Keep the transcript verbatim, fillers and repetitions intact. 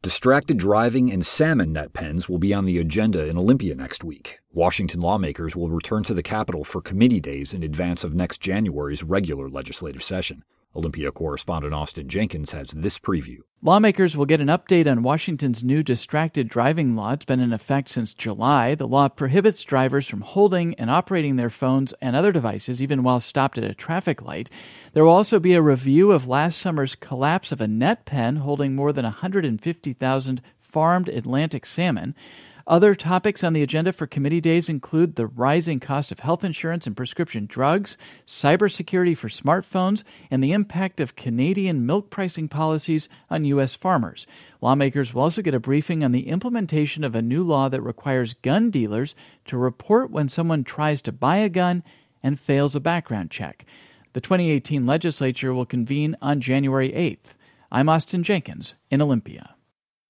Distracted driving and salmon net pens will be on the agenda in Olympia next week. Washington lawmakers will return to the Capitol for committee days in advance of next January's regular legislative session. Olympia correspondent Austin Jenkins has this preview. Lawmakers will get an update on Washington's new distracted driving law. It's been in effect since July. The law prohibits drivers from holding and operating their phones and other devices even while stopped at a traffic light. There will also be a review of last summer's collapse of a net pen holding more than one hundred fifty thousand farmed Atlantic salmon. Other topics on the agenda for committee days include the rising cost of health insurance and prescription drugs, cybersecurity for smartphones, and the impact of Canadian milk pricing policies on U S farmers. Lawmakers will also get a briefing on the implementation of a new law that requires gun dealers to report when someone tries to buy a gun and fails a background check. The twenty eighteen legislature will convene on January eighth. I'm Austin Jenkins in Olympia.